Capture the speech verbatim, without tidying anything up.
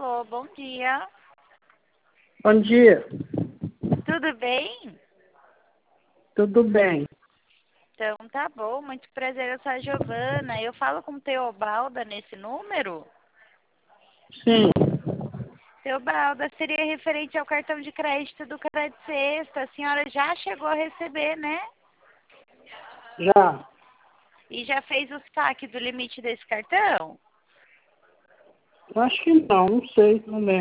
Alô, bom dia. Bom dia. Tudo bem? Tudo bem. Então tá bom, muito prazer, eu sou a Giovana. Eu falo com o Teobalda nesse número? Sim, Teobalda, seria referente ao cartão de crédito do Crédito Sexta. A senhora já chegou a receber, né? já. E já fez o saque do limite desse cartão? Acho que não, não sei, não lembro.